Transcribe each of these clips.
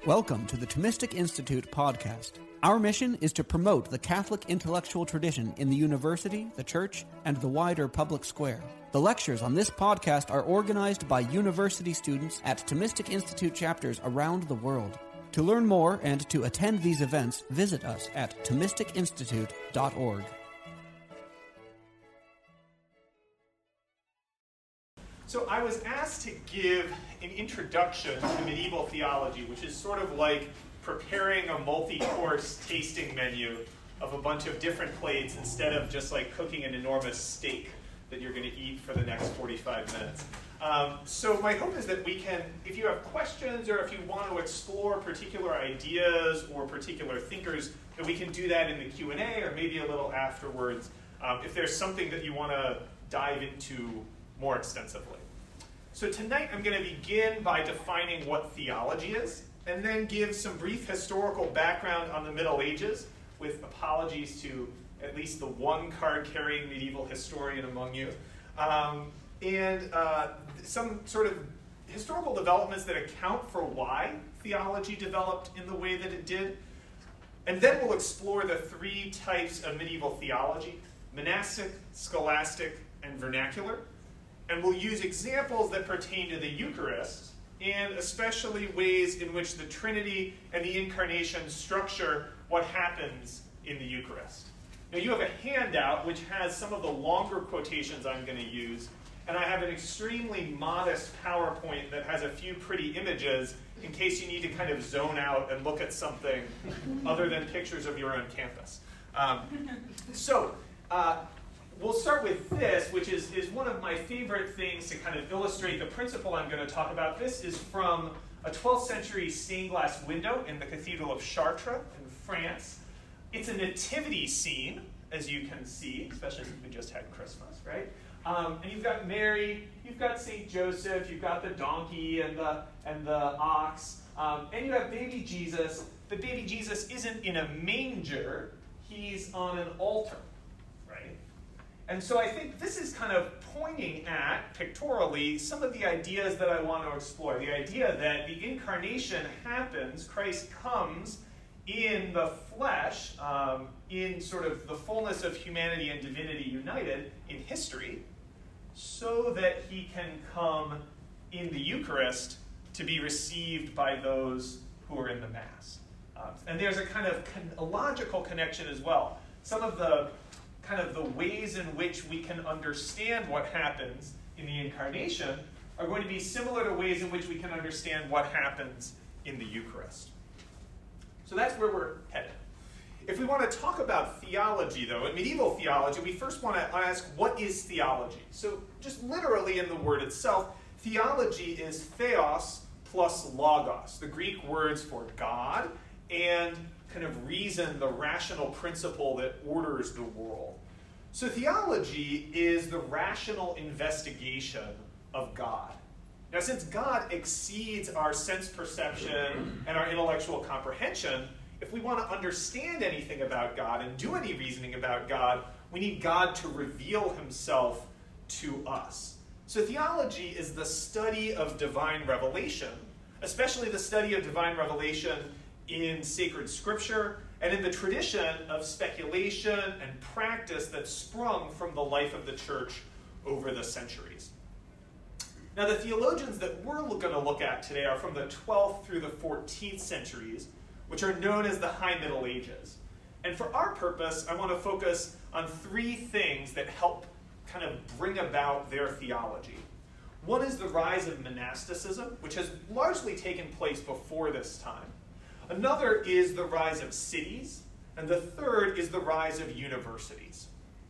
Welcome to the Thomistic Institute podcast. Our mission is to promote the Catholic intellectual tradition in the university, the church, and the wider public square. The lectures on this podcast are organized by university students at Thomistic Institute chapters around the world. To learn more and to attend these events, visit us at ThomisticInstitute.org. So I was asked to give an introduction to medieval theology, which is sort of like preparing a multi-course tasting menu of a bunch of different plates instead of just like cooking an enormous steak that you're going to eat for the next 45 minutes. So my hope is that we can, if you have questions or if you want to explore particular ideas or particular thinkers, that we can do that in the Q&A or maybe a little afterwards if there's something that you want to dive into more extensively. So tonight I'm going to begin by defining what theology is, and then give some brief historical background on the Middle Ages, with apologies to at least the one card-carrying medieval historian among you, and some sort of historical developments that account for why theology developed in the way that it did. And then we'll explore the three types of medieval theology: monastic, scholastic, and vernacular. And we'll use examples that pertain to the Eucharist, and especially ways in which the Trinity and the Incarnation structure what happens in the Eucharist. Now you have a handout which has some of the longer quotations I'm going to use, and I have an extremely modest PowerPoint that has a few pretty images in case you need to kind of zone out and look at something other than pictures of your own campus. We'll start with this, which is one of my favorite things to kind of illustrate the principle I'm going to talk about. This is from a 12th century stained glass window in the Cathedral of Chartres in France. It's a nativity scene, as you can see, especially since we just had Christmas, right? And you've got Mary, you've got St. Joseph, you've got the donkey and the ox, and you have baby Jesus. But baby Jesus isn't in a manger, he's on an altar, right? And so I think this is kind of pointing at, pictorially, some of the ideas that I want to explore. The idea that the incarnation happens, Christ comes in the flesh, in sort of the fullness of humanity and divinity united in history, so that he can come in the Eucharist to be received by those who are in the Mass. And there's a kind of a logical connection as well. Some of the kind of the ways in which we can understand what happens in the Incarnation are going to be similar to ways in which we can understand what happens in the Eucharist. So that's where we're headed. If we want to talk about theology, though, in medieval theology, we first want to ask, what is theology? So just literally in the word itself, theology is theos plus logos, the Greek words for God and kind of reason, the rational principle that orders the world. So theology is the rational investigation of God. Now, since God exceeds our sense perception and our intellectual comprehension, if we want to understand anything about God and do any reasoning about God, we need God to reveal himself to us. So theology is the study of divine revelation, especially the study of divine revelation in sacred scripture and in the tradition of speculation and practice that sprung from the life of the church over the centuries. Now, the theologians that we're going to look at today are from the 12th through the 14th centuries, which are known as the High Middle Ages. And for our purpose, I want to focus on three things that help kind of bring about their theology. One is the rise of monasticism, which has largely taken place before this time. Another is the rise of cities, and the third is the rise of universities.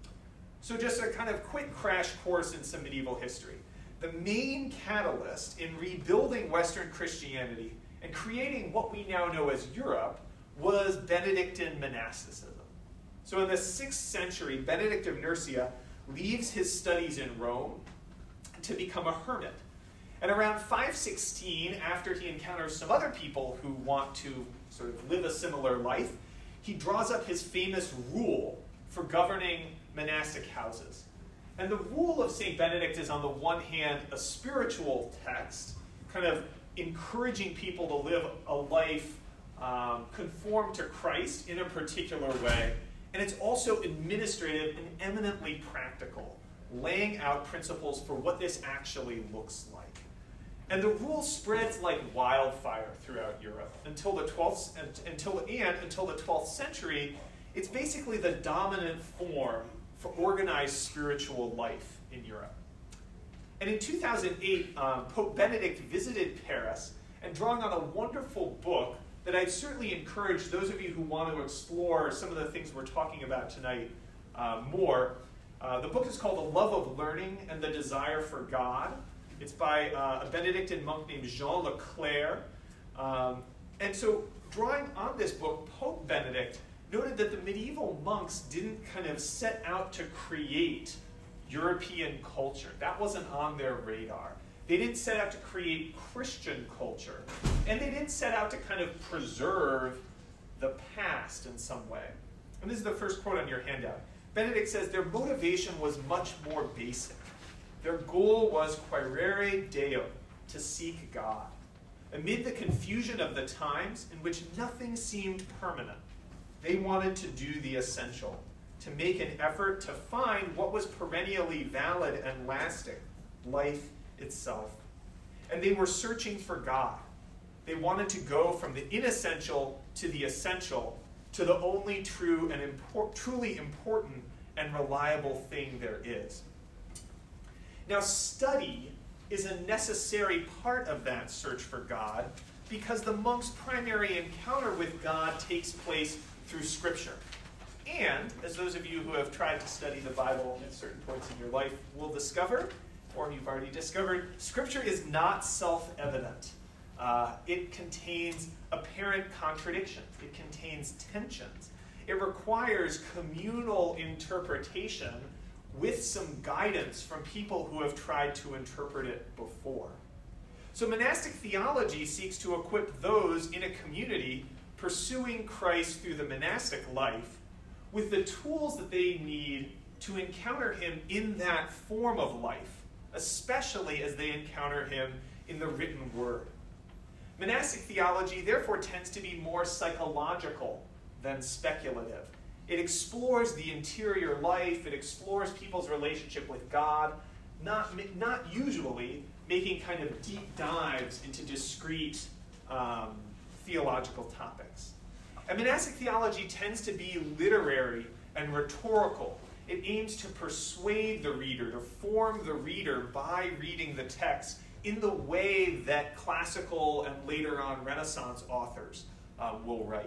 So just a kind of quick crash course in some medieval history. The main catalyst in rebuilding Western Christianity and creating what we now know as Europe was Benedictine monasticism. So in the 6th century, Benedict of Nursia leaves his studies in Rome to become a hermit. And around 516, after he encounters some other people who want to sort of live a similar life, he draws up his famous rule for governing monastic houses. And the rule of St. Benedict is, on the one hand, a spiritual text, kind of encouraging people to live a life conformed to Christ in a particular way. And it's also administrative and eminently practical, laying out principles for what this actually looks like. And the rule spreads like wildfire throughout Europe until the 12th century. It's basically the dominant form for organized spiritual life in Europe. And in 2008, Pope Benedict visited Paris, and drawing on a wonderful book that I'd certainly encourage those of you who want to explore some of the things we're talking about tonight more. The book is called The Love of Learning and the Desire for God. It's by a Benedictine monk named Jean Leclerc. And so, drawing on this book, Pope Benedict noted that the medieval monks didn't kind of set out to create European culture. That wasn't on their radar. They didn't set out to create Christian culture. And they didn't set out to kind of preserve the past in some way. And this is the first quote on your handout. Benedict says their motivation was much more basic. Their goal was quaerere Deo, to seek God. Amid the confusion of the times in which nothing seemed permanent, they wanted to do the essential, to make an effort to find what was perennially valid and lasting, life itself. And they were searching for God. They wanted to go from the inessential to the essential, to the only true and truly important and reliable thing there is. Now, study is a necessary part of that search for God because the monk's primary encounter with God takes place through Scripture. And, as those of you who have tried to study the Bible at certain points in your life will discover, or you've already discovered, Scripture is not self-evident. It contains apparent contradictions. It contains tensions. It requires communal interpretation with some guidance from people who have tried to interpret it before. So monastic theology seeks to equip those in a community pursuing Christ through the monastic life with the tools that they need to encounter him in that form of life, especially as they encounter him in the written word. Monastic theology, therefore, tends to be more psychological than speculative. It explores the interior life, it explores people's relationship with God, not usually making kind of deep dives into discrete theological topics. And monastic theology tends to be literary and rhetorical. It aims to persuade the reader, to form the reader by reading the text in the way that classical and later on Renaissance authors will write.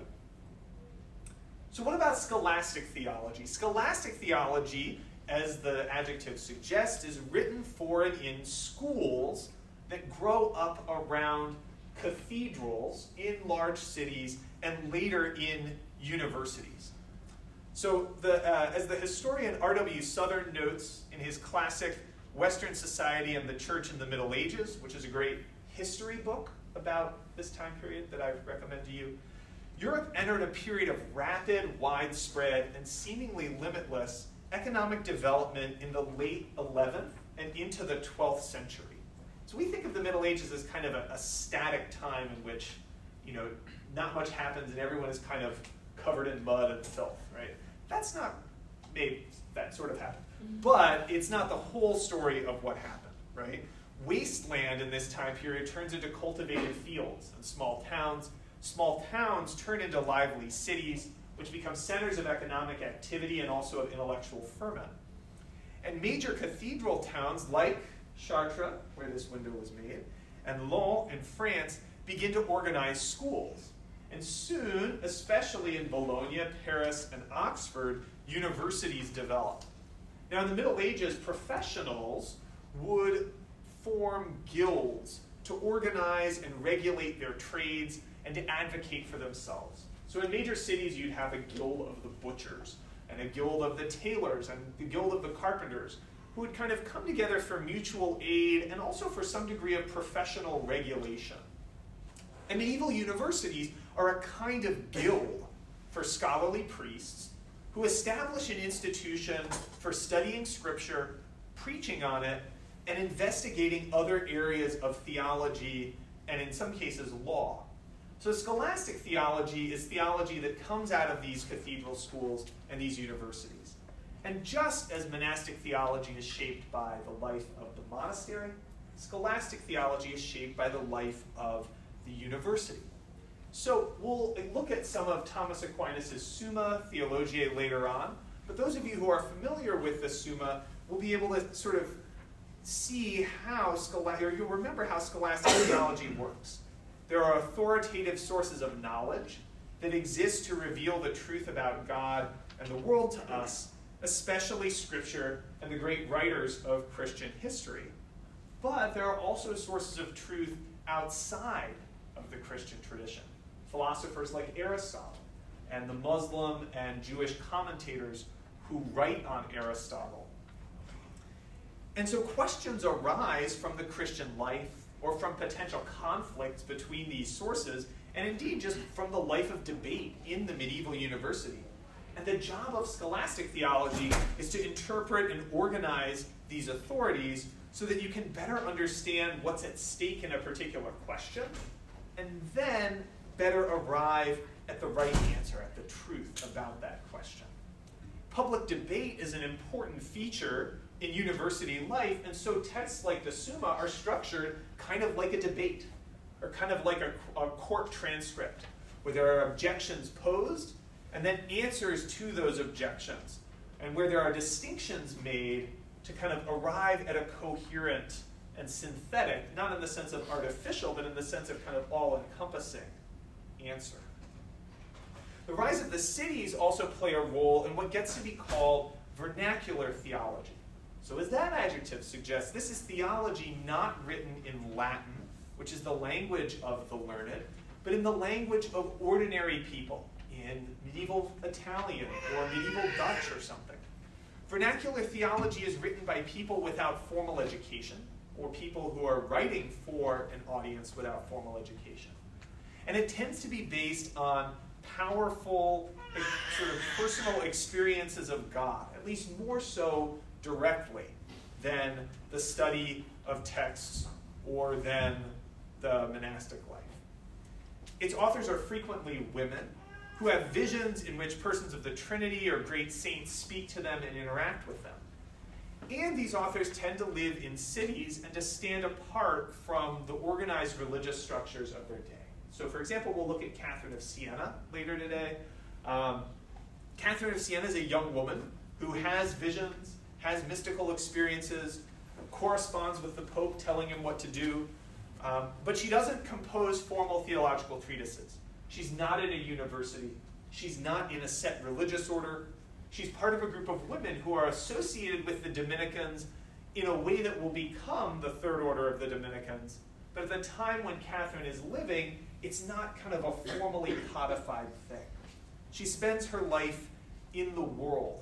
So what about scholastic theology? Scholastic theology, as the adjective suggests, is written for and in schools that grow up around cathedrals in large cities and later in universities. So as the historian R.W. Southern notes in his classic Western Society and the Church in the Middle Ages, which is a great history book about this time period that I recommend to you, Europe entered a period of rapid, widespread, and seemingly limitless economic development in the late 11th and into the 12th century. So we think of the Middle Ages as kind of a static time in which, not much happens and everyone is kind of covered in mud and filth, right? That's not, maybe that sort of happened. But it's not the whole story of what happened, right? Wasteland in this time period turns into cultivated fields and small towns. Small towns turn into lively cities, which become centers of economic activity and also of intellectual ferment. And major cathedral towns like Chartres, where this window was made, and Lyon in France begin to organize schools. And soon, especially in Bologna, Paris, and Oxford, universities develop. Now, in the Middle Ages, professionals would form guilds to organize and regulate their trades and to advocate for themselves. So in major cities, you'd have a guild of the butchers, and a guild of the tailors, and the guild of the carpenters, who would kind of come together for mutual aid and also for some degree of professional regulation. And medieval universities are a kind of guild for scholarly priests who establish an institution for studying Scripture, preaching on it, and investigating other areas of theology and in some cases law. So scholastic theology is theology that comes out of these cathedral schools and these universities. And just as monastic theology is shaped by the life of the monastery, scholastic theology is shaped by the life of the university. So we'll look at some of Thomas Aquinas' Summa Theologiae later on, but those of you who are familiar with the Summa will be able to sort of see how you'll remember how scholastic theology works. There are authoritative sources of knowledge that exist to reveal the truth about God and the world to us, especially Scripture and the great writers of Christian history. But there are also sources of truth outside of the Christian tradition. Philosophers like Aristotle and the Muslim and Jewish commentators who write on Aristotle. And so questions arise from the Christian life or from potential conflicts between these sources, and indeed just from the life of debate in the medieval university. And the job of scholastic theology is to interpret and organize these authorities so that you can better understand what's at stake in a particular question, and then better arrive at the right answer, at the truth about that question. Public debate is an important feature in university life, and so texts like the Summa are structured kind of like a debate, or kind of like a court transcript, where there are objections posed, and then answers to those objections, and where there are distinctions made to kind of arrive at a coherent and synthetic, not in the sense of artificial, but in the sense of kind of all-encompassing answer. The rise of the cities also play a role in what gets to be called vernacular theology. So as that adjective suggests, this is theology not written in Latin, which is the language of the learned, but in the language of ordinary people, in medieval Italian or medieval Dutch or something. Vernacular theology is written by people without formal education, or people who are writing for an audience without formal education. And it tends to be based on powerful, sort of personal experiences of God, at least more so directly than the study of texts or than the monastic life. Its authors are frequently women who have visions in which persons of the Trinity or great saints speak to them and interact with them. And these authors tend to live in cities and to stand apart from the organized religious structures of their day. So for example, we'll look at Catherine of Siena later today. Catherine of Siena is a young woman who has visions, has mystical experiences, corresponds with the Pope telling him what to do, but she doesn't compose formal theological treatises. She's not in a university. She's not in a set religious order. She's part of a group of women who are associated with the Dominicans in a way that will become the third order of the Dominicans. But at the time when Catherine is living, it's not kind of a formally codified thing. She spends her life in the world,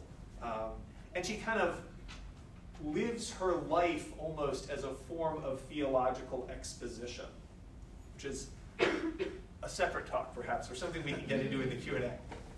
and she kind of lives her life almost as a form of theological exposition, which is a separate talk, perhaps, or something we can get into in the Q&A.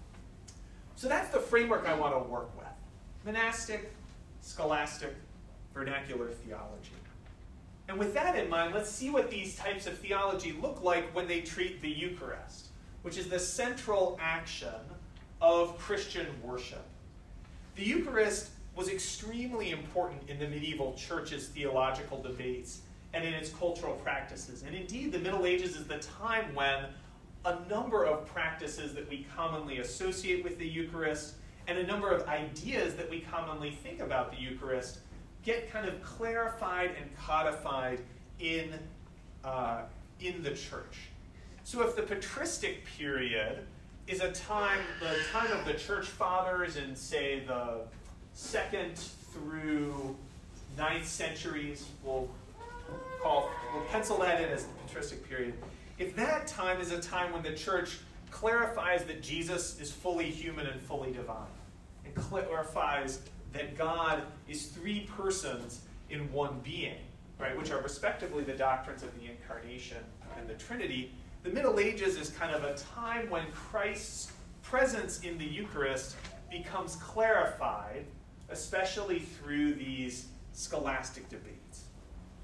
So that's the framework I want to work with. Monastic, scholastic, vernacular theology. And with that in mind, let's see what these types of theology look like when they treat the Eucharist, which is the central action of Christian worship. The Eucharist was extremely important in the medieval church's theological debates and in its cultural practices. And indeed, the Middle Ages is the time when a number of practices that we commonly associate with the Eucharist and a number of ideas that we commonly think about the Eucharist get kind of clarified and codified in the church. So if the patristic period is the time of the church fathers in, say, the 2nd through 9th centuries, we'll pencil that in as the patristic period. If that time is a time when the church clarifies that Jesus is fully human and fully divine, and clarifies that God is three persons in one being, right, which are respectively the doctrines of the Incarnation and the Trinity, the Middle Ages is kind of a time when Christ's presence in the Eucharist becomes clarified, especially through these scholastic debates.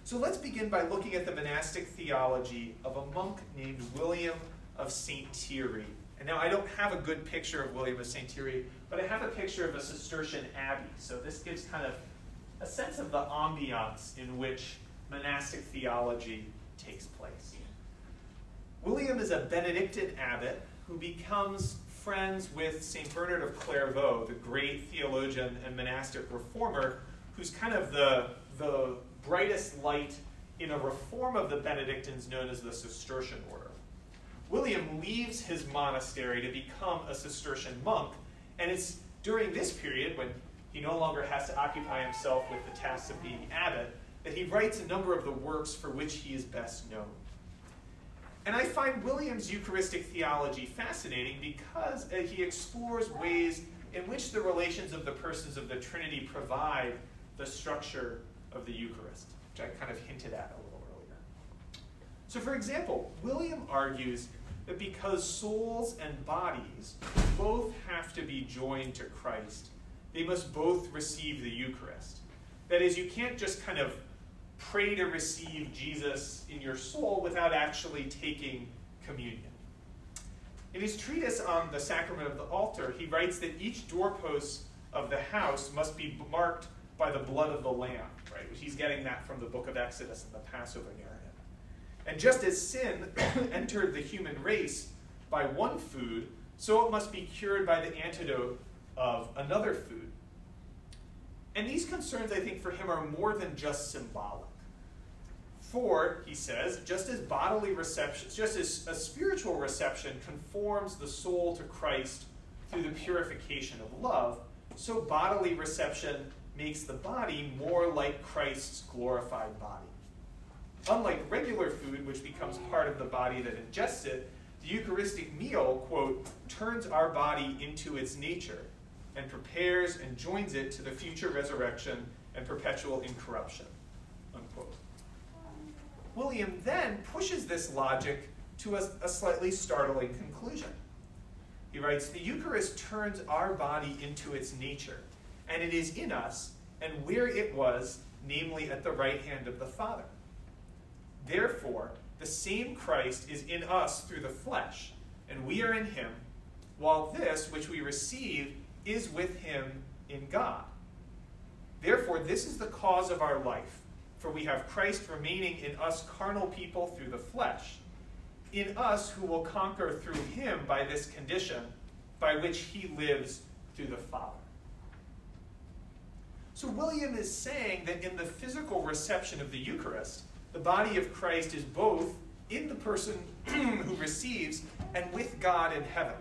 So let's begin by looking at the monastic theology of a monk named William of St. Thierry. And now I don't have a good picture of William of St. Thierry, but I have a picture of a Cistercian abbey. So this gives kind of a sense of the ambiance in which monastic theology takes place. William is a Benedictine abbot who becomes friends with St. Bernard of Clairvaux, the great theologian and monastic reformer, who's kind of the brightest light in a reform of the Benedictines known as the Cistercian order. William leaves his monastery to become a Cistercian monk, and it's during this period, when he no longer has to occupy himself with the tasks of being abbot, that he writes a number of the works for which he is best known. And I find William's Eucharistic theology fascinating because he explores ways in which the relations of the persons of the Trinity provide the structure of the Eucharist, which I kind of hinted at a little earlier. So for example, William argues that because souls and bodies both have to be joined to Christ, they must both receive the Eucharist. That is, you can't just kind of pray to receive Jesus in your soul without actually taking communion. In his treatise on the sacrament of the altar, he writes that each doorpost of the house must be marked by the blood of the Lamb, right? He's getting that from the book of Exodus and the Passover narrative. And just as sin entered the human race by one food, so it must be cured by the antidote of another food. And these concerns, I think, for him are more than just symbolic. For, he says, just as bodily reception, just as a spiritual reception conforms the soul to Christ through the purification of love, so bodily reception makes the body more like Christ's glorified body. Unlike regular food, which becomes part of the body that ingests it, the Eucharistic meal, quote, turns our body into its nature and prepares and joins it to the future resurrection and perpetual incorruption, unquote. William then pushes this logic to a slightly startling conclusion. He writes, the Eucharist turns our body into its nature, and it is in us, and where it was, namely at the right hand of the Father. Therefore, the same Christ is in us through the flesh, and we are in him, while this which we receive is with him in God. Therefore, this is the cause of our life, for we have Christ remaining in us carnal people through the flesh, in us who will conquer through him by this condition, by which he lives through the Father. So William is saying that in the physical reception of the Eucharist, the body of Christ is both in the person who receives and with God in heaven.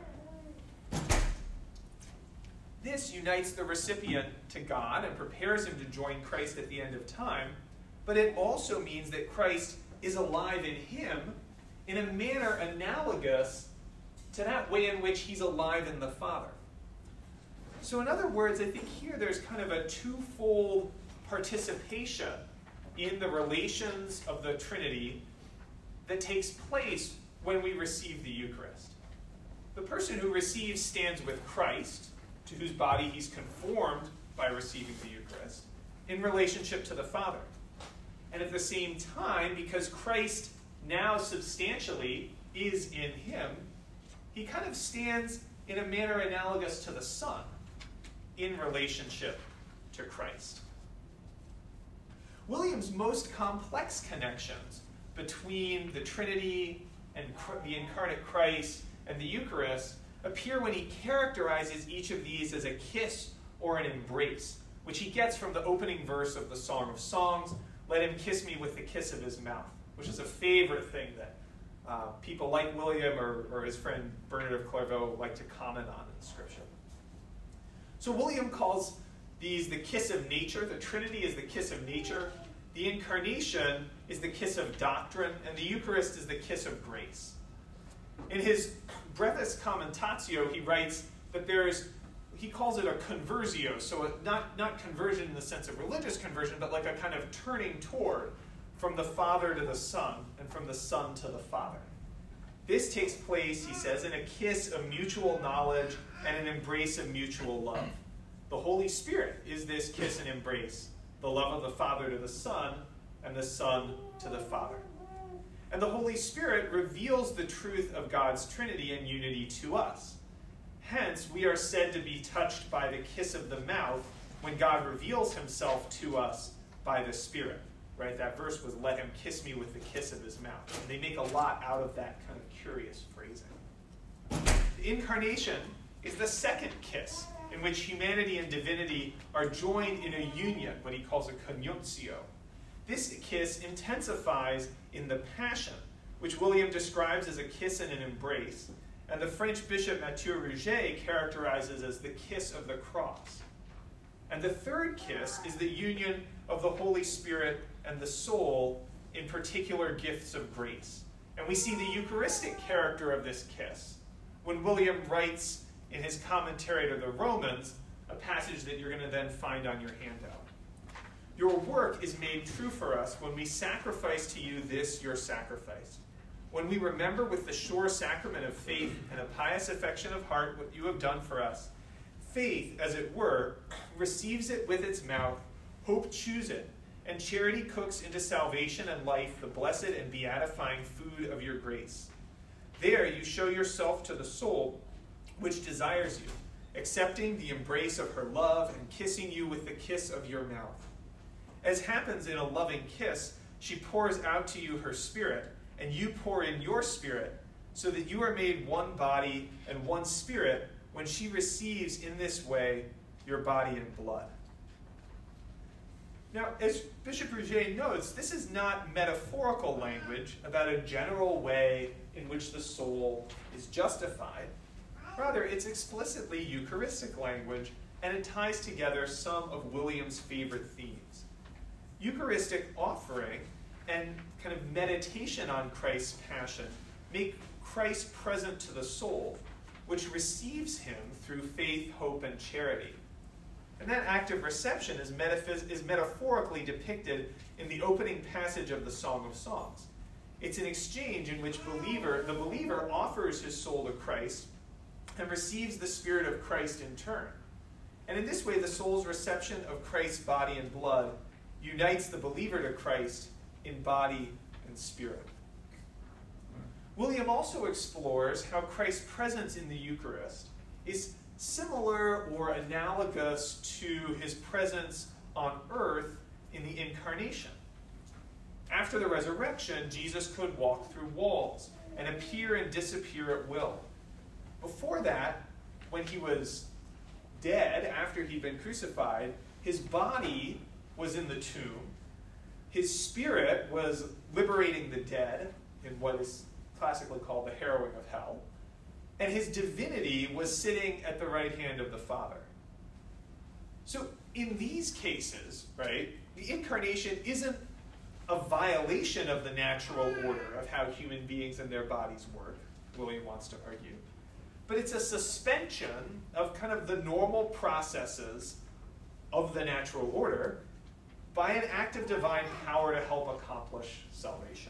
This unites the recipient to God and prepares him to join Christ at the end of time, but it also means that Christ is alive in him in a manner analogous to that way in which he's alive in the Father. So in other words, I think here there's kind of a twofold participation in the relations of the Trinity that takes place when we receive the Eucharist. The person who receives stands with Christ, to whose body he's conformed by receiving the Eucharist, in relationship to the Father. And at the same time, because Christ now substantially is in him, he kind of stands in a manner analogous to the Son in relationship to Christ. William's most complex connections between the Trinity and the incarnate Christ and the Eucharist appear when he characterizes each of these as a kiss or an embrace, which he gets from the opening verse of the Song of Songs, "Let him kiss me with the kiss of his mouth," which is a favorite thing that people like William or his friend Bernard of Clairvaux like to comment on in Scripture. So William calls these the kiss of nature. The Trinity is the kiss of nature. The Incarnation is the kiss of doctrine, and the Eucharist is the kiss of grace. In his Brevis Commentatio, he writes that he calls it a conversio, so not conversion in the sense of religious conversion, but like a kind of turning toward from the Father to the Son, and from the Son to the Father. This takes place, he says, in a kiss of mutual knowledge and an embrace of mutual love. The Holy Spirit is this kiss and embrace, the love of the Father to the Son, and the Son to the Father. And the Holy Spirit reveals the truth of God's Trinity and unity to us. Hence, we are said to be touched by the kiss of the mouth when God reveals himself to us by the Spirit. Right? That verse was, let him kiss me with the kiss of his mouth. And they make a lot out of that kind of curious phrasing. The incarnation is the second kiss, in which humanity and divinity are joined in a union, what he calls a conjunctio. This kiss intensifies in the Passion, which William describes as a kiss and an embrace, and the French bishop Mathieu Rouget characterizes as the kiss of the cross. And the third kiss is the union of the Holy Spirit and the soul in particular gifts of grace. And we see the Eucharistic character of this kiss when William writes in his commentary to the Romans, a passage that you're going to then find on your handout. Your work is made true for us when we sacrifice to you this, your sacrifice. When we remember with the sure sacrament of faith and a pious affection of heart what you have done for us, faith, as it were, receives it with its mouth, hope chews it, and charity cooks into salvation and life the blessed and beatifying food of your grace. There you show yourself to the soul which desires you, accepting the embrace of her love and kissing you with the kiss of your mouth. As happens in a loving kiss, she pours out to you her spirit, and you pour in your spirit, so that you are made one body and one spirit when she receives in this way your body and blood. Now, as Bishop Rouget notes, this is not metaphorical language about a general way in which the soul is justified. Rather, it's explicitly Eucharistic language, and it ties together some of William's favorite themes. Eucharistic offering and kind of meditation on Christ's passion make Christ present to the soul, which receives him through faith, hope, and charity. And that act of reception is metaphorically depicted in the opening passage of the Song of Songs. It's an exchange in which the believer offers his soul to Christ and receives the Spirit of Christ in turn. And in this way, the soul's reception of Christ's body and blood unites the believer to Christ in body and spirit. William also explores how Christ's presence in the Eucharist is similar or analogous to his presence on earth in the Incarnation. After the resurrection, Jesus could walk through walls and appear and disappear at will. Before that, when he was dead, after he'd been crucified, his body was in the tomb. His spirit was liberating the dead in what is classically called the harrowing of hell. And his divinity was sitting at the right hand of the Father. So in these cases, right, the Incarnation isn't a violation of the natural order of how human beings and their bodies work, William wants to argue. But it's a suspension of kind of the normal processes of the natural order by an act of divine power to help accomplish salvation.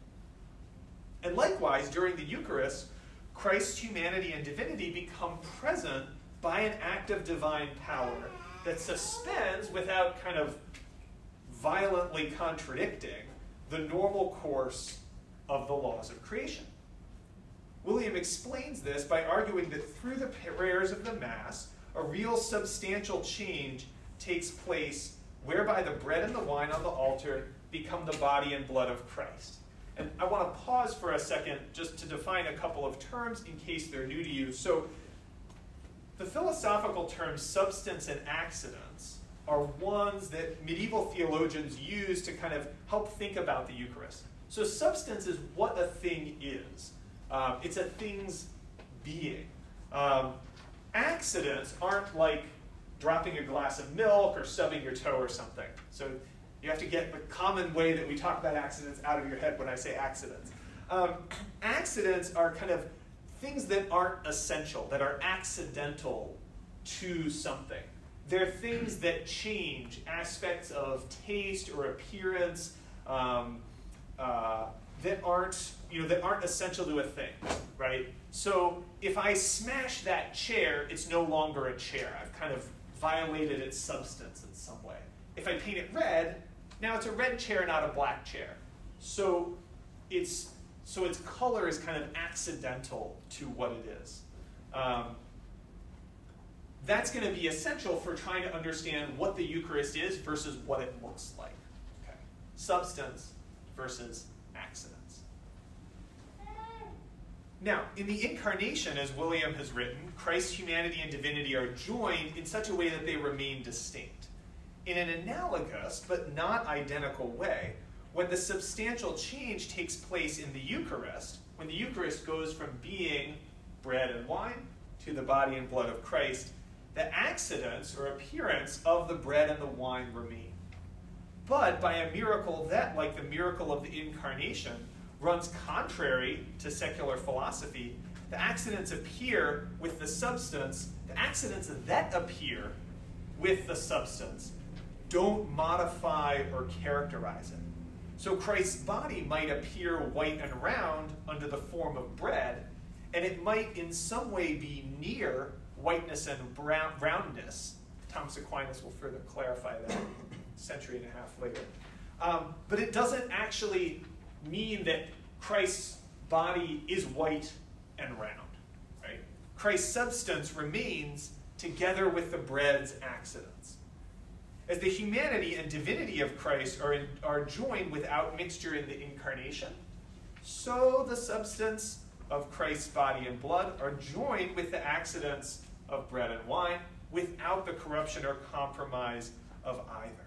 And likewise, during the Eucharist, Christ's humanity and divinity become present by an act of divine power that suspends, without kind of violently contradicting, the normal course of the laws of creation. William explains this by arguing that through the prayers of the Mass, a real substantial change takes place whereby the bread and the wine on the altar become the body and blood of Christ. And I want to pause for a second just to define a couple of terms in case they're new to you. So the philosophical terms substance and accidents are ones that medieval theologians use to kind of help think about the Eucharist. So substance is what a thing is. It's a thing's being. Accidents aren't like dropping a glass of milk or stubbing your toe or something. So you have to get the common way that we talk about accidents out of your head when I say accidents. Accidents are kind of things that aren't essential, that are accidental to something. They're things that change aspects of taste or appearance that aren't essential to a thing, right? So if I smash that chair, it's no longer a chair. I've kind of violated its substance in some way. If I paint it red, Now it's a red chair, not a black chair. So its color is kind of accidental to what it is. That's going to be essential for trying to understand what the Eucharist is versus what it looks like. Okay. Substance versus accidents. Now, in the Incarnation, as William has written, Christ's humanity and divinity are joined in such a way that they remain distinct. In an analogous, but not identical way, when the substantial change takes place in the Eucharist, when the Eucharist goes from being bread and wine to the body and blood of Christ, the accidents or appearance of the bread and the wine remain. But by a miracle that, like the miracle of the Incarnation, runs contrary to secular philosophy, the accidents appear with the substance. The accidents that appear with the substance don't modify or characterize it. So Christ's body might appear white and round under the form of bread, and it might in some way be near whiteness and roundness. Thomas Aquinas will further clarify that a century and a half later. But it doesn't actually mean that Christ's body is white and round. Right? Christ's substance remains together with the bread's accidents. As the humanity and divinity of Christ are joined without mixture in the Incarnation, so the substance of Christ's body and blood are joined with the accidents of bread and wine without the corruption or compromise of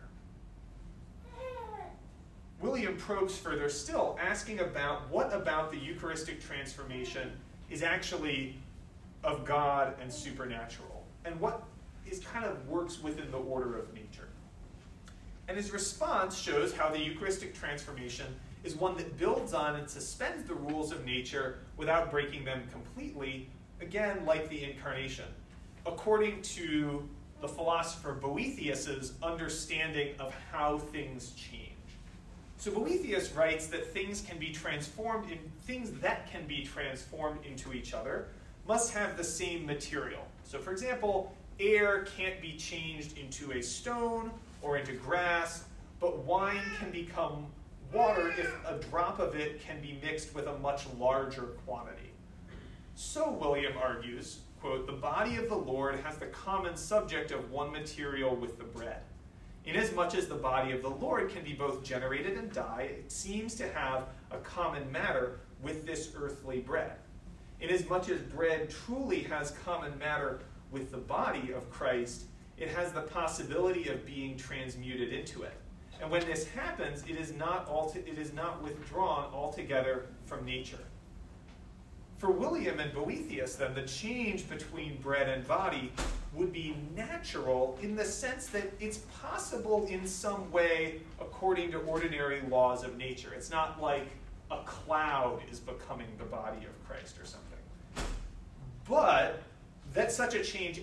either. William probes further still, asking about what about the Eucharistic transformation is actually of God and supernatural, and what is kind of works within the order of nature. And his response shows how the Eucharistic transformation is one that builds on and suspends the rules of nature without breaking them completely, again, like the Incarnation, according to the philosopher Boethius's understanding of how things change. So Boethius writes that things that can be transformed into each other must have the same material. So for example, air can't be changed into a stone or into grass, but wine can become water if a drop of it can be mixed with a much larger quantity. So William argues, quote, "The body of the Lord has the common subject of one material with the bread. Inasmuch as the body of the Lord can be both generated and die, it seems to have a common matter with this earthly bread. Inasmuch as bread truly has common matter with the body of Christ, it has the possibility of being transmuted into it. And when this happens, it is not withdrawn altogether from nature." For William and Boethius, then, the change between bread and body would be natural in the sense that it's possible in some way according to ordinary laws of nature. It's not like a cloud is becoming the body of Christ or something. But that such a change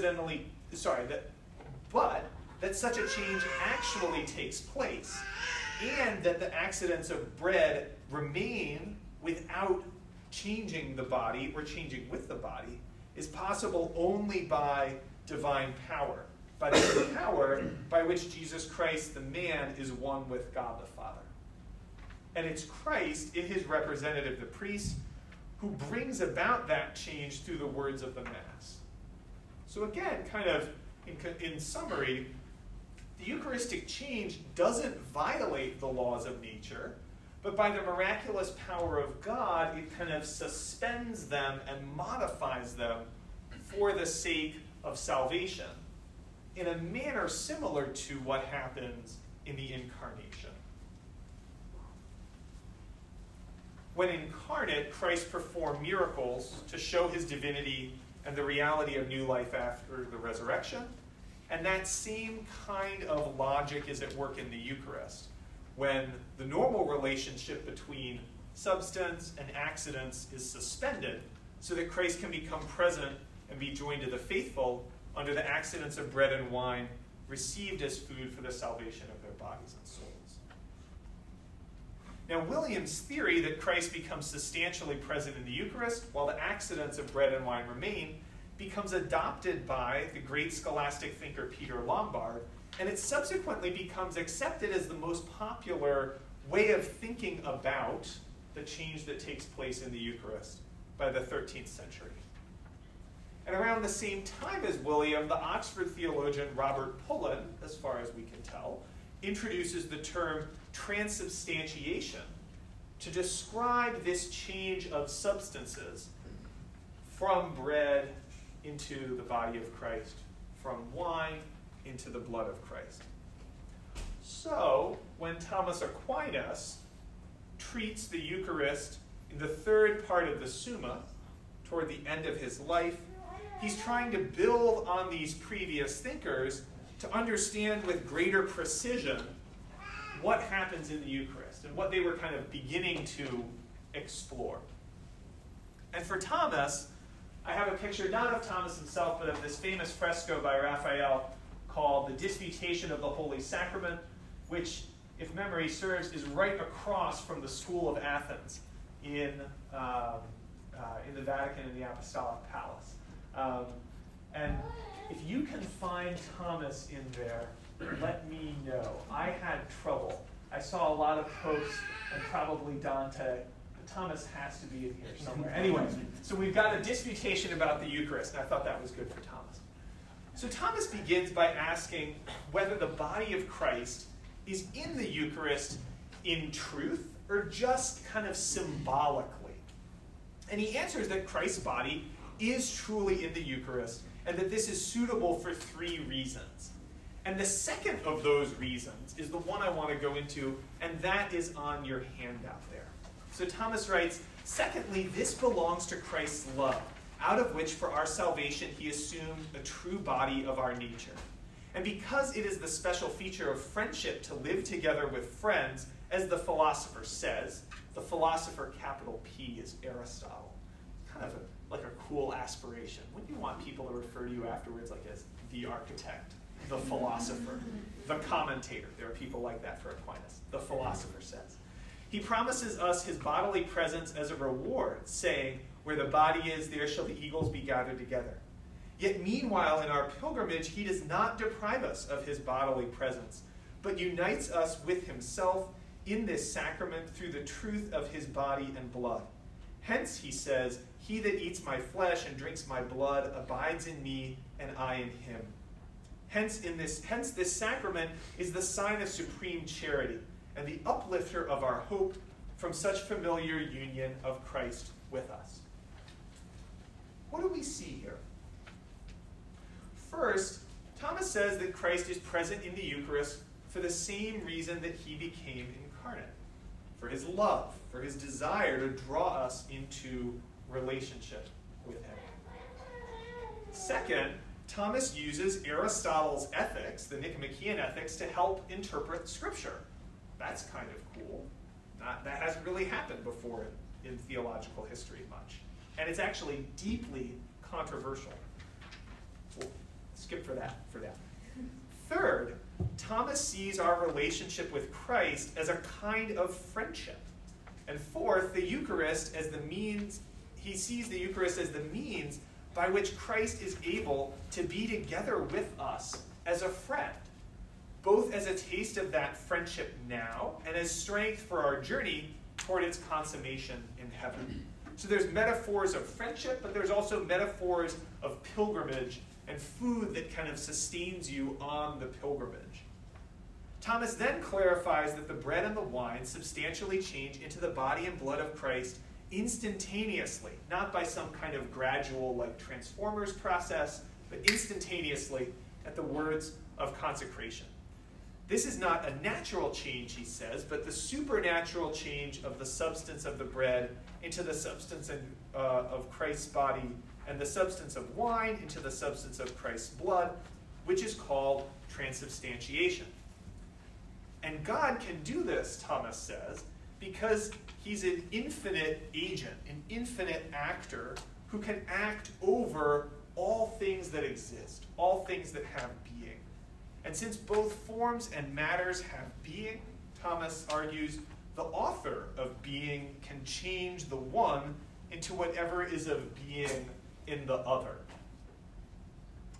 that such a change actually takes place, and that the accidents of bread remain without changing the body or changing with the body, is possible only by divine power, by the power by which Jesus Christ, the man, is one with God the Father. And it's Christ, in his representative, the priest, who brings about that change through the words of the Mass. So again, kind of in summary, the Eucharistic change doesn't violate the laws of nature, but by the miraculous power of God, it kind of suspends them and modifies them for the sake of salvation, in a manner similar to what happens in the Incarnation. When incarnate, Christ performed miracles to show his divinity and the reality of new life after the resurrection. And that same kind of logic is at work in the Eucharist, when the normal relationship between substance and accidents is suspended so that Christ can become present and be joined to the faithful under the accidents of bread and wine received as food for the salvation of their bodies and souls. Now, William's theory that Christ becomes substantially present in the Eucharist while the accidents of bread and wine remain becomes adopted by the great scholastic thinker Peter Lombard And it subsequently becomes accepted as the most popular way of thinking about the change that takes place in the Eucharist by the 13th century. And around the same time as William, the Oxford theologian Robert Pullen, as far as we can tell, introduces the term transubstantiation to describe this change of substances from bread into the body of Christ, from wine into the blood of Christ. So, when Thomas Aquinas treats the Eucharist in the third part of the Summa, toward the end of his life, he's trying to build on these previous thinkers to understand with greater precision what happens in the Eucharist and what they were kind of beginning to explore. And for Thomas, I have a picture not of Thomas himself, but of this famous fresco by Raphael called The Disputation of the Holy Sacrament, which, if memory serves, is right across from the School of Athens in the Vatican in the Apostolic Palace. And if you can find Thomas in there, let me know. I had trouble. I saw a lot of popes and probably Dante. But Thomas has to be in here somewhere. Anyway, so we've got a disputation about the Eucharist, and I thought that was good for Thomas. So Thomas begins by asking whether the body of Christ is in the Eucharist in truth or just kind of symbolically. And he answers that Christ's body is truly in the Eucharist and that this is suitable for three reasons. And the second of those reasons is the one I want to go into, and that is on your handout there. So Thomas writes, secondly, this belongs to Christ's love, out of which for our salvation he assumed a true body of our nature. And because it is the special feature of friendship to live together with friends, as the philosopher says, the philosopher, capital P, is Aristotle. Kind of like a cool aspiration. Wouldn't you want people to refer to you afterwards like as the architect, the philosopher, the commentator? There are people like that for Aquinas. The philosopher says. He promises us his bodily presence as a reward, saying, where the body is, there shall the eagles be gathered together. Yet meanwhile, in our pilgrimage, he does not deprive us of his bodily presence, but unites us with himself in this sacrament through the truth of his body and blood. Hence, he says, he that eats my flesh and drinks my blood abides in me, and I in him. Hence, this sacrament is the sign of supreme charity and the uplifter of our hope from such familiar union of Christ with us. What do we see here? First, Thomas says that Christ is present in the Eucharist for the same reason that he became incarnate, for his love, for his desire to draw us into relationship with him. Second, Thomas uses Aristotle's ethics, the Nicomachean ethics, to help interpret Scripture. That's kind of cool. That hasn't really happened before in theological history much. And it's actually deeply controversial. We'll skip for that. Third, Thomas sees our relationship with Christ as a kind of friendship. And fourth, the Eucharist as the means, he sees the Eucharist as the means by which Christ is able to be together with us as a friend, both as a taste of that friendship now and as strength for our journey toward its consummation in heaven. So there's metaphors of friendship, but there's also metaphors of pilgrimage and food that kind of sustains you on the pilgrimage. Thomas then clarifies that the bread and the wine substantially change into the body and blood of Christ instantaneously, not by some kind of gradual like Transformers process, but instantaneously at the words of consecration. This is not a natural change, he says, but the supernatural change of the substance of the bread into the substance of Christ's body, and the substance of wine into the substance of Christ's blood, which is called transubstantiation. And God can do this, Thomas says, because he's an infinite agent, an infinite actor who can act over all things that exist, all things that have being. And since both forms and matters have being, Thomas argues, the author of being can change the one into whatever is of being in the other.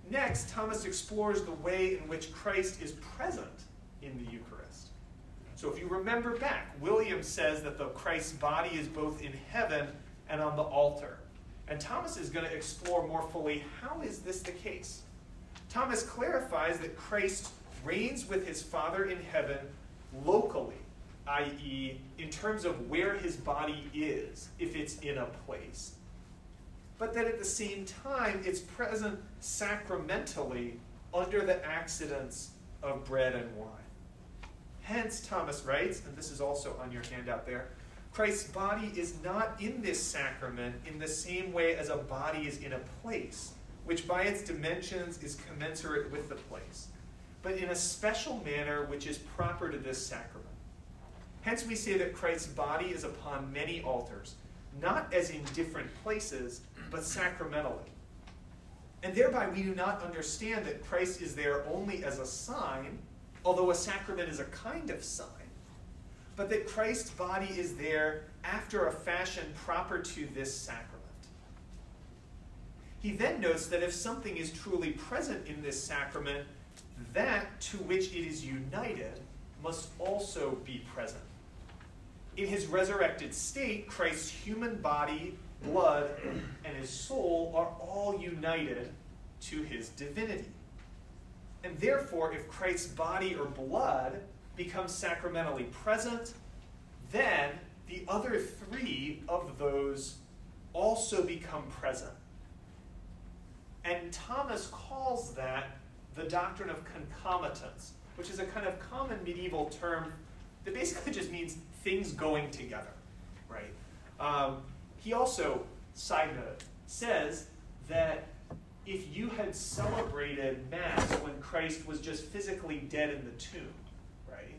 Next, Thomas explores the way in which Christ is present in the Eucharist. So if you remember back, William says that the Christ's body is both in heaven and on the altar. And Thomas is going to explore more fully, how is this the case? Thomas clarifies that Christ reigns with his Father in heaven locally, i.e., in terms of where his body is, if it's in a place. But that at the same time, it's present sacramentally under the accidents of bread and wine. Hence, Thomas writes, and this is also on your handout there, Christ's body is not in this sacrament in the same way as a body is in a place, which by its dimensions is commensurate with the place, but in a special manner which is proper to this sacrament. Hence we say that Christ's body is upon many altars, not as in different places, but sacramentally. And thereby we do not understand that Christ is there only as a sign, although a sacrament is a kind of sign, but that Christ's body is there after a fashion proper to this sacrament. He then notes that if something is truly present in this sacrament, that to which it is united must also be present. In his resurrected state, Christ's human body, blood, and his soul are all united to his divinity. And therefore, if Christ's body or blood becomes sacramentally present, then the other three of those also become present. And Thomas calls that the doctrine of concomitance, which is a kind of common medieval term that basically just means things going together, right? He also, side note, says that if you had celebrated Mass when Christ was just physically dead in the tomb, right,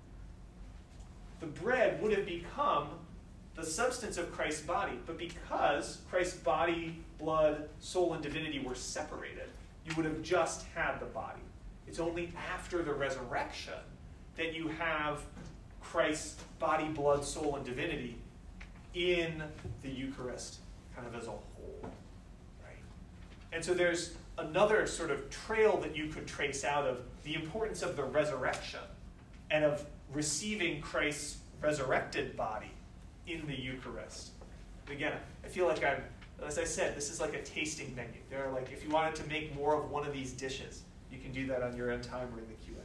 the bread would have become the substance of Christ's body. But because Christ's body, blood, soul, and divinity were separated, you would have just had the body. It's only after the resurrection that you have Christ's body, blood, soul, and divinity in the Eucharist kind of as a whole, right? And so there's another sort of trail that you could trace out of the importance of the resurrection and of receiving Christ's resurrected body in the Eucharist. And again, I feel like as I said, this is like a tasting menu. There are like, if you wanted to make more of one of these dishes, you can do that on your own time or in the Q&A.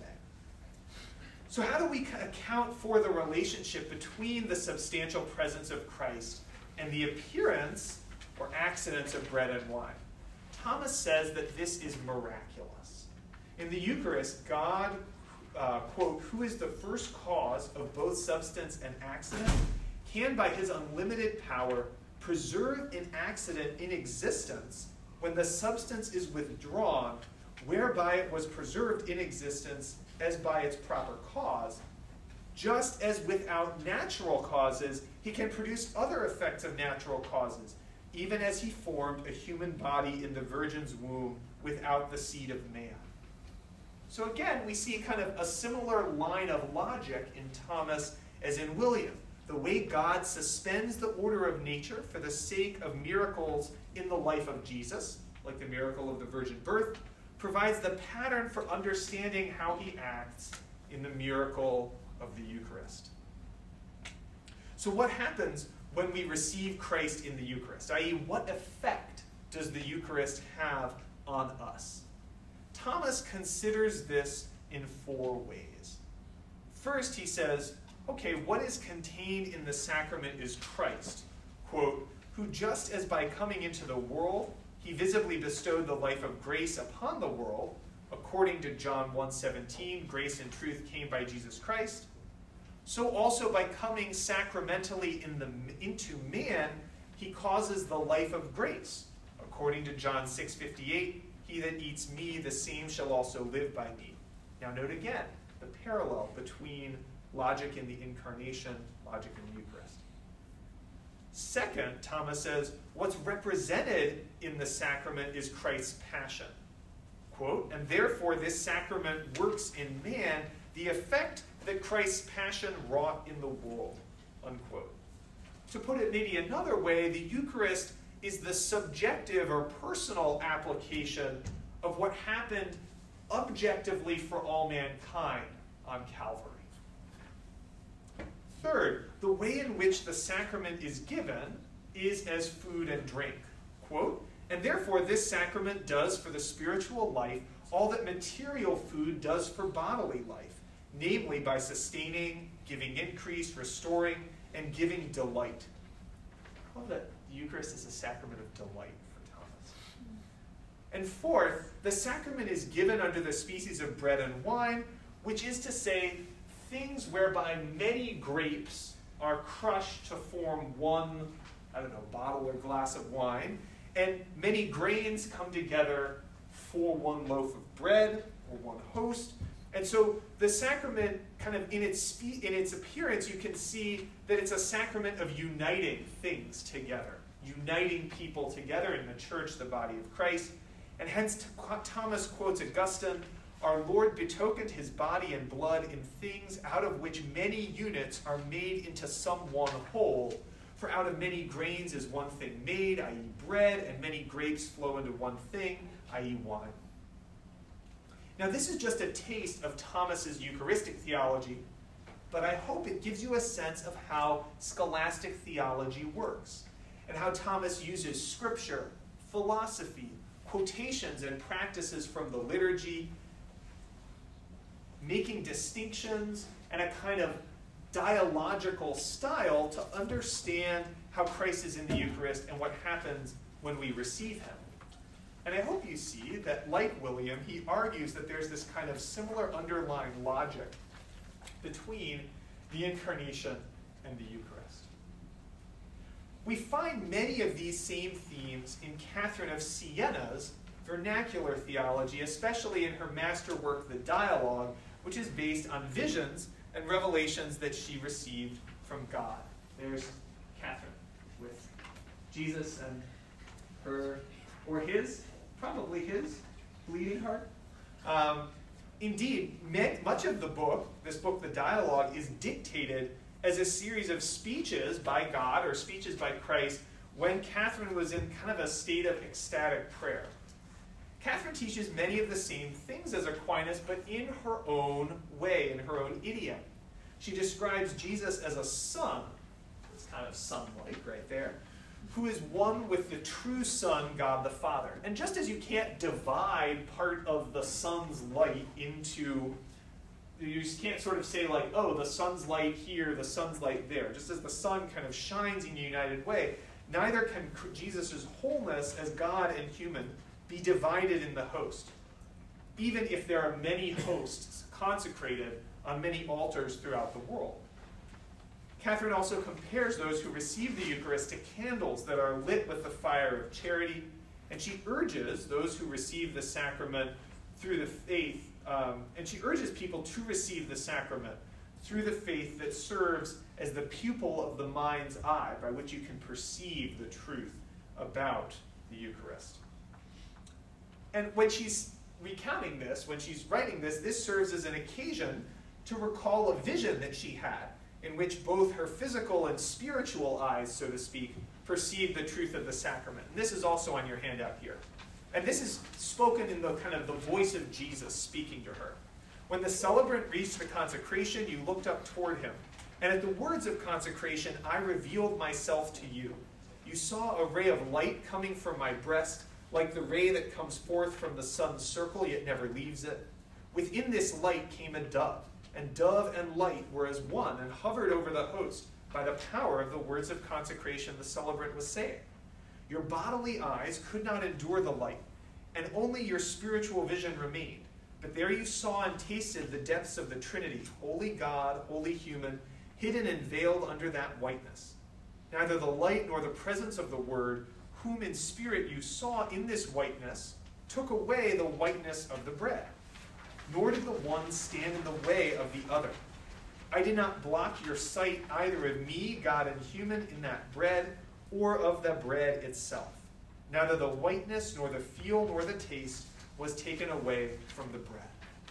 So how do we account for the relationship between the substantial presence of Christ and the appearance or accidents of bread and wine? Thomas says that this is miraculous. In the Eucharist, God, quote, who is the first cause of both substance and accident, can by his unlimited power preserve an accident in existence when the substance is withdrawn, whereby it was preserved in existence as by its proper cause, just as without natural causes, he can produce other effects of natural causes, even as he formed a human body in the Virgin's womb without the seed of man. So again, we see kind of a similar line of logic in Thomas as in William. The way God suspends the order of nature for the sake of miracles in the life of Jesus, like the miracle of the virgin birth, provides the pattern for understanding how he acts in the miracle of the Eucharist. So what happens when we receive Christ in the Eucharist? I.e., what effect does the Eucharist have on us? Thomas considers this in 4 ways. First, he says, okay, what is contained in the sacrament is Christ, quote, who just as by coming into the world, he visibly bestowed the life of grace upon the world, according to John 1:17, grace and truth came by Jesus Christ, so also by coming sacramentally into man, he causes the life of grace, according to John 6:58, he that eats me, the same shall also live by me. Now note again the parallel between logic in the Incarnation, logic in the Eucharist. Second, Thomas says, what's represented in the sacrament is Christ's passion. Quote, and therefore this sacrament works in man the effect that Christ's passion wrought in the world. Unquote. To put it maybe another way, the Eucharist is the subjective or personal application of what happened objectively for all mankind on Calvary. Third, the way in which the sacrament is given is as food and drink. Quote, "And therefore this sacrament does for the spiritual life all that material food does for bodily life, namely by sustaining, giving increase, restoring, and giving delight." I love that the Eucharist is a sacrament of delight for Thomas. And fourth, the sacrament is given under the species of bread and wine, which is to say, things whereby many grapes are crushed to form one, bottle or glass of wine, and many grains come together for one loaf of bread or one host. And so the sacrament, kind of in its appearance, you can see that it's a sacrament of uniting things together, uniting people together in the church, the body of Christ. And hence Thomas quotes Augustine, "Our Lord betokened his body and blood in things out of which many units are made into some one whole. For out of many grains is one thing made, i.e. bread, and many grapes flow into one thing, i.e. wine." Now this is just a taste of Thomas's Eucharistic theology, but I hope it gives you a sense of how scholastic theology works, and how Thomas uses scripture, philosophy, quotations and practices from the liturgy, making distinctions and a kind of dialogical style to understand how Christ is in the Eucharist and what happens when we receive him. And I hope you see that, like William, he argues that there's this kind of similar underlying logic between the Incarnation and the Eucharist. We find many of these same themes in Catherine of Siena's vernacular theology, especially in her masterwork, The Dialogue, which is based on visions and revelations that she received from God. There's Catherine with Jesus and her, or his, probably his, bleeding heart. Indeed, much of the book, this book, The Dialogue, is dictated as a series of speeches by God or speeches by Christ when Catherine was in kind of a state of ecstatic prayer. Catherine teaches many of the same things as Aquinas, but in her own way, in her own idiom. She describes Jesus as a son, it's kind of son-like right there, who is one with the true Son, God the Father. And just as you can't divide part of the sun's light into, you just can't sort of say like, oh, the sun's light here, the sun's light there. Just as the sun kind of shines in a united way, neither can Jesus' wholeness as God and human be divided in the host, even if there are many hosts consecrated on many altars throughout the world. Catherine also compares those who receive the Eucharist to candles that are lit with the fire of charity, and she urges those who receive the sacrament through the faith, and she urges people to receive the sacrament through the faith that serves as the pupil of the mind's eye by which you can perceive the truth about the Eucharist. And when she's recounting this, when she's writing this, this serves as an occasion to recall a vision that she had in which both her physical and spiritual eyes, so to speak, perceived the truth of the sacrament. And this is also on your handout here. And this is spoken in the kind of the voice of Jesus speaking to her. When the celebrant reached the consecration, you looked up toward him. And at the words of consecration, I revealed myself to you. You saw a ray of light coming from my breast, like the ray that comes forth from the sun's circle, yet never leaves it. Within this light came a dove, and dove and light were as one, and hovered over the host by the power of the words of consecration the celebrant was saying. Your bodily eyes could not endure the light, and only your spiritual vision remained. But there you saw and tasted the depths of the Trinity, holy God, holy human, hidden and veiled under that whiteness. Neither the light nor the presence of the Word, whom in spirit you saw in this whiteness, took away the whiteness of the bread. Nor did the one stand in the way of the other. I did not block your sight either of me, God and human, in that bread, or of the bread itself. Neither the whiteness, nor the feel, nor the taste was taken away from the bread.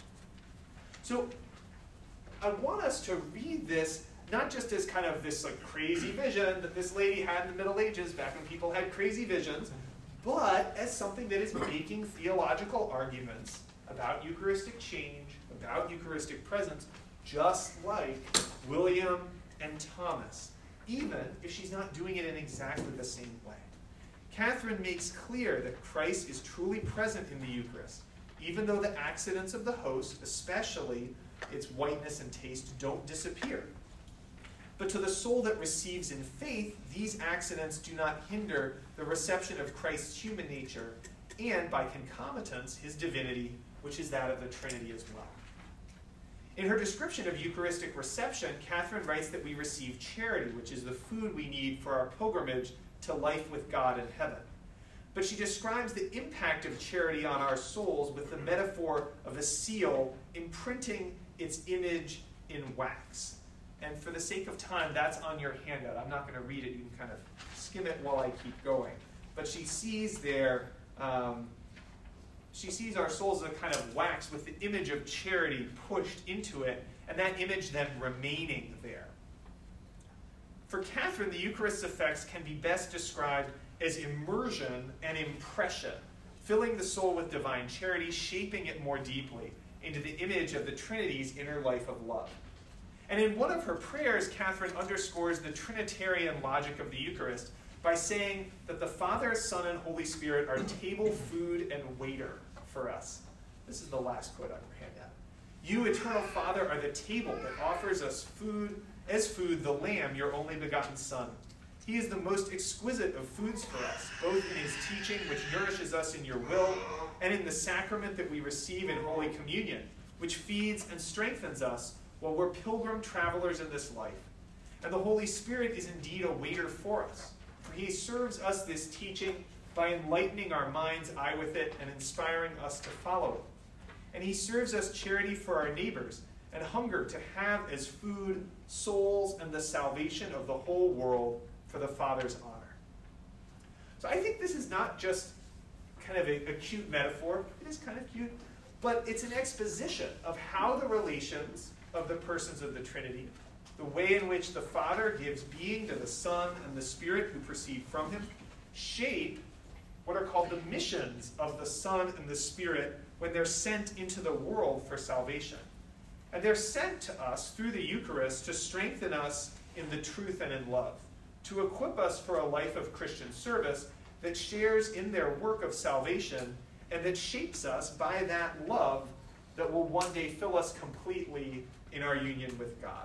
So I want us to read this not just as kind of this like crazy vision that this lady had in the Middle Ages, back when people had crazy visions, but as something that is making theological arguments about Eucharistic change, about Eucharistic presence, just like William and Thomas, even if she's not doing it in exactly the same way. Catherine makes clear that Christ is truly present in the Eucharist, even though the accidents of the host, especially its whiteness and taste, don't disappear. But to the soul that receives in faith, these accidents do not hinder the reception of Christ's human nature and, by concomitance, his divinity, which is that of the Trinity as well. In her description of Eucharistic reception, Catherine writes that we receive charity, which is the food we need for our pilgrimage to life with God in heaven. But she describes the impact of charity on our souls with the metaphor of a seal imprinting its image in wax. And for the sake of time, that's on your handout. I'm not going to read it. You can kind of skim it while I keep going. But she sees there, she sees our souls as a kind of wax with the image of charity pushed into it, and that image then remaining there. For Catherine, the Eucharist's effects can be best described as immersion and impression, filling the soul with divine charity, shaping it more deeply into the image of the Trinity's inner life of love. And in one of her prayers, Catherine underscores the Trinitarian logic of the Eucharist by saying that the Father, Son, and Holy Spirit are table, food, and waiter for us. This is the last quote on your handout. You, Eternal Father, are the table that offers us food, as food, the Lamb, your only begotten Son. He is the most exquisite of foods for us, both in his teaching, which nourishes us in your will, and in the sacrament that we receive in Holy Communion, which feeds and strengthens us while we're pilgrim travelers in this life. And the Holy Spirit is indeed a waiter for us, for he serves us this teaching by enlightening our mind's eye with it and inspiring us to follow it. And he serves us charity for our neighbors and hunger to have as food souls and the salvation of the whole world for the Father's honor. So I think this is not just kind of a cute metaphor. It is kind of cute, but it's an exposition of how the relations of the persons of the Trinity, the way in which the Father gives being to the Son and the Spirit who proceed from him, shape what are called the missions of the Son and the Spirit when they're sent into the world for salvation. And they're sent to us through the Eucharist to strengthen us in the truth and in love, to equip us for a life of Christian service that shares in their work of salvation and that shapes us by that love that will one day fill us completely in our union with God.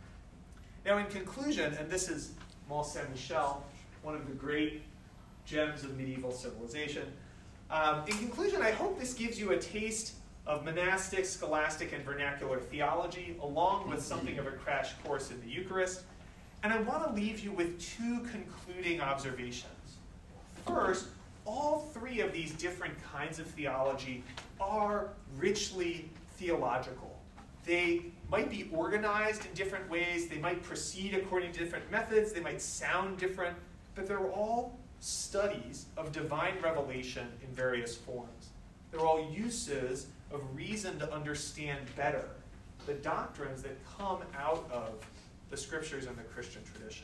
Now, in conclusion, and this is Mont Saint-Michel, one of the great gems of medieval civilization. In conclusion, I hope this gives you a taste of monastic, scholastic, and vernacular theology, along with something of a crash course in the Eucharist. And I want to leave you with two concluding observations. First, all three of these different kinds of theology are richly theological. They might be organized in different ways, they might proceed according to different methods, they might sound different, but they're all studies of divine revelation in various forms. They're all uses of reason to understand better the doctrines that come out of the Scriptures and the Christian tradition.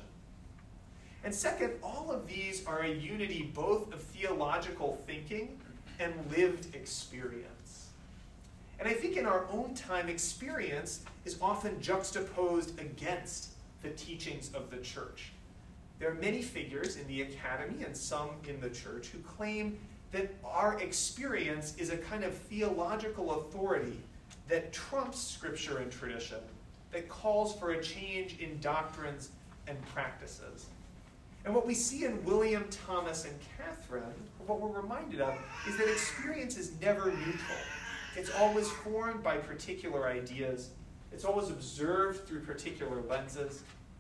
And second, all of these are a unity both of theological thinking and lived experience. And I think in our own time, experience is often juxtaposed against the teachings of the church. There are many figures in the academy and some in the church who claim that our experience is a kind of theological authority that trumps Scripture and tradition, that calls for a change in doctrines and practices. And what we see in William, Thomas, and Catherine, what we're reminded of, is that experience is never neutral. It's always formed by particular ideas. It's always observed through particular lenses.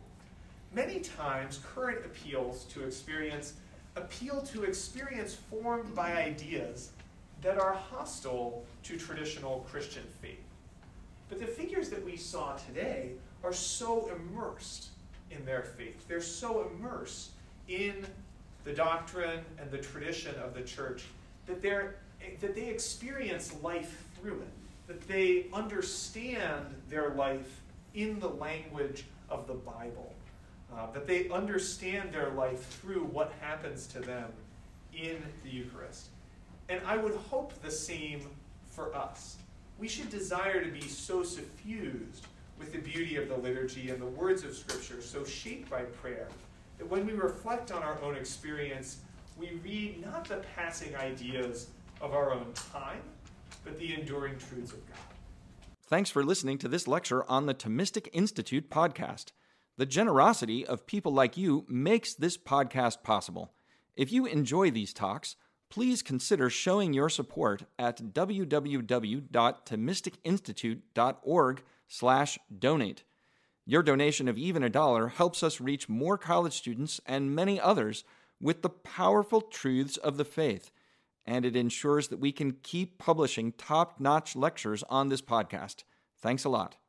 Many times, current appeals to experience appeal to experience formed by ideas that are hostile to traditional Christian faith. But the figures that we saw today are so immersed in their faith. They're so immersed in the doctrine and the tradition of the church that they experience life through it, that they understand their life in the language of the Bible, that they understand their life through what happens to them in the Eucharist. And I would hope the same for us. We should desire to be so suffused with the beauty of the liturgy and the words of Scripture, so shaped by prayer, that when we reflect on our own experience, we read not the passing ideas of our own time, but the enduring truths of God. Thanks for listening to this lecture on the Thomistic Institute podcast. The generosity of people like you makes this podcast possible. If you enjoy these talks, please consider showing your support at www.thomisticinstitute.org/donate. Your donation of even $1 helps us reach more college students and many others with the powerful truths of the faith, and it ensures that we can keep publishing top-notch lectures on this podcast. Thanks a lot.